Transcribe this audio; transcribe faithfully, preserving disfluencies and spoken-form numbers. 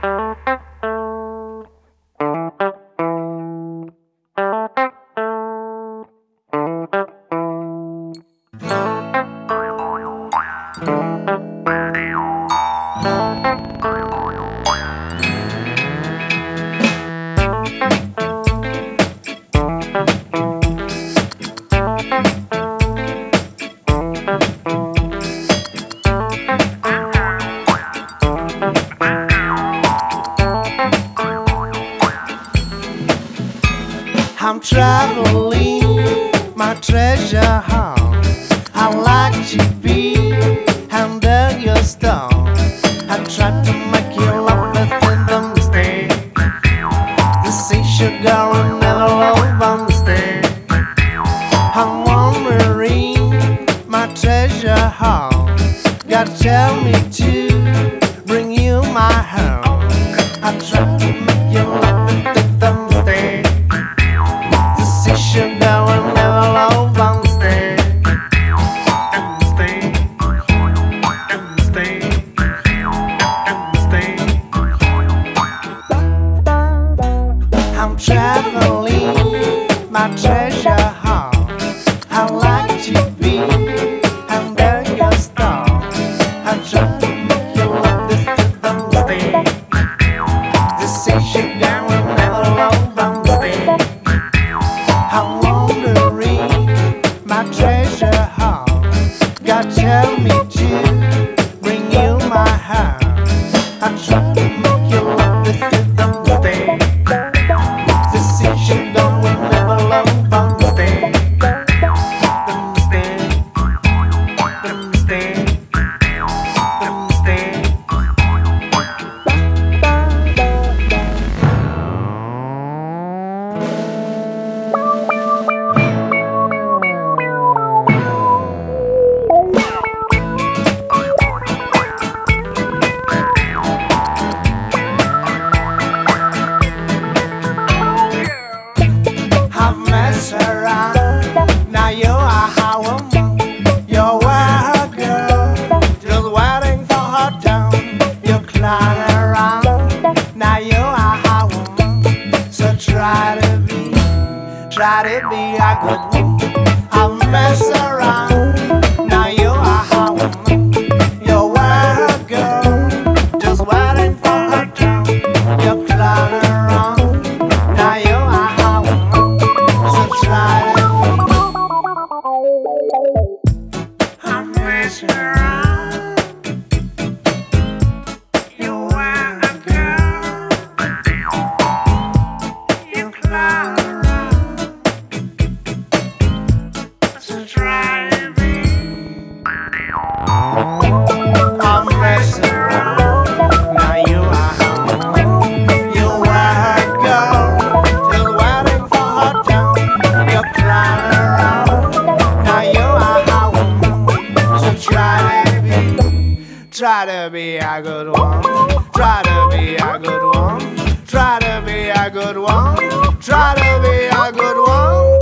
I'm traveling my treasure home. I like to be under your stone. I try to make you love within the mistake. This ain't sugar and never love on mistake. I'm wandering my treasure home. God tell me to bring you my home. I try to make you love within the mistake. Sugar and never love on mistake. Mistake. Mistake. Mistake. I'm traveling my treasure home. I like to be under your stone. I try to make you love this to the mistake. This is sugar and never love on mistake. I'm wandering my treasure home. God tell me to bring you my home. I try to make you love this is the mistake. This is you going never love on mistake. The mistake, the mistake, the mistake. I've messed around, now you are how woman. You're a girl, just waiting for her turn. You climb around, now you are how woman. So try to be, try to be a good woman. I've messed around, now you are how woman. You're a girl, just waiting for her turn. You climb around, now you are how woman. So try to be. I'm messing around. You are a girl. You climb around. So try to be. I'm messing around. Now you are how woman. You are a girl. Just waiting for her turn. You climb around. Now you are how woman. So try to be. Try to be a good one. Try to be a good one. Try to be a good one. Try to be a good one.